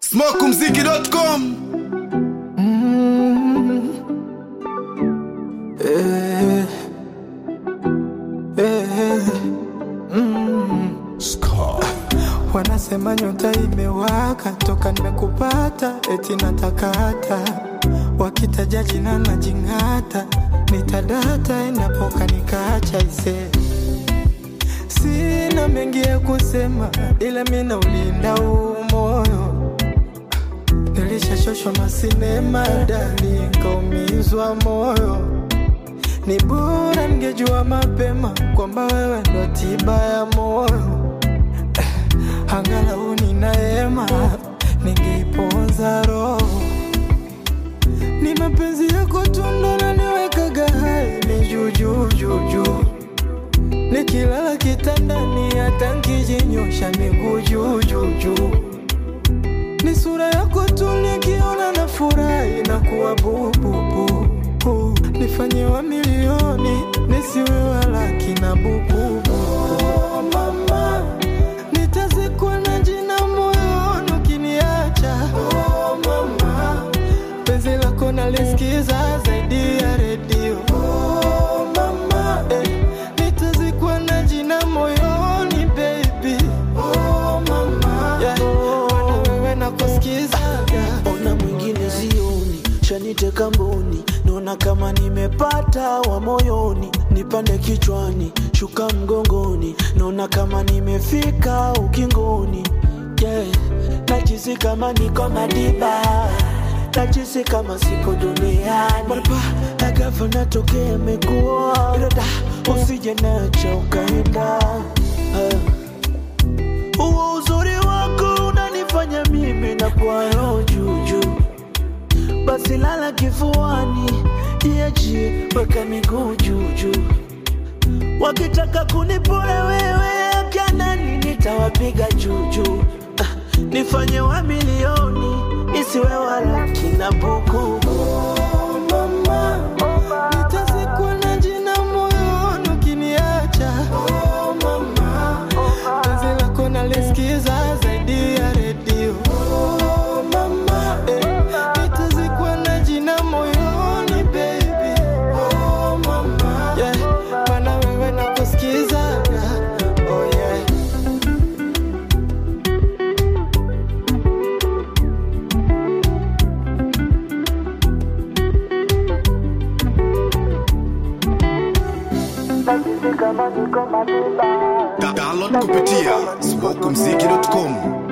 Smokumziki.com. Wanasema nyota imewaka toka nimekupata, eti natakata. Wakitaja jina na jingata, nitadata inapoka nikacha ise. Sina mengi ya kusema, ila mina ulinda umoyo. Nilishashoshwa masinema, dali nikaumizwa moyo. Ni bora ningejua mapema kwamba wewe ndo tiba ya moyo. Angalau ninaema, ningeiponza roho. Ni mapenzi yako tu ndo naniwekaga hai, ni juu juu juu juu. Nikilala kitandani hata nikijinyosha miguu juu juu juu. Ni sura yako tu nikiona nafurahi na kuwa bubu. Nifanye wa milioni, nisiwe wa laki na buku. Oh mama, nitazikwa na jina moyoni ukiniacha. Oh mama, penzi lako nalisikiza zaidi ya redio. Oh mama, nitazikwa na jina moyoni baby. Oh mama, wana wewe nakusikiza. Ona mwingine zioni, shaniteka mboni. Naona kama nimepata wa moyoni. Nipande kichwani, shuka mgongoni. Naona kama nimefika ukingoni. Yeah, najisi kama niko madiba. Najisi kama siko duniani. Marapa, agafa natokea mekuwa. Irada, usije nacha ukaenda. Uo uzuri wako unanifanya mimi na kwa roho juju. Basi lala kifuani, iachi weka miguu juju. Wakitaka kunipora wewe kanani, nitawapiga juju. Nifanye wa milioni, nisiwe wa laki na buku. Oh mama, nitazikwa na jina moyoni ukiniacha. Oh mama, penzi lako nalisikiza zaidi ya redio. Oh mama, nitazikwa na jina moyoni baby. Oh mama, yeah, mana wewe nakusikiza. Oh yeah. Download kupitia Smokumziki.com.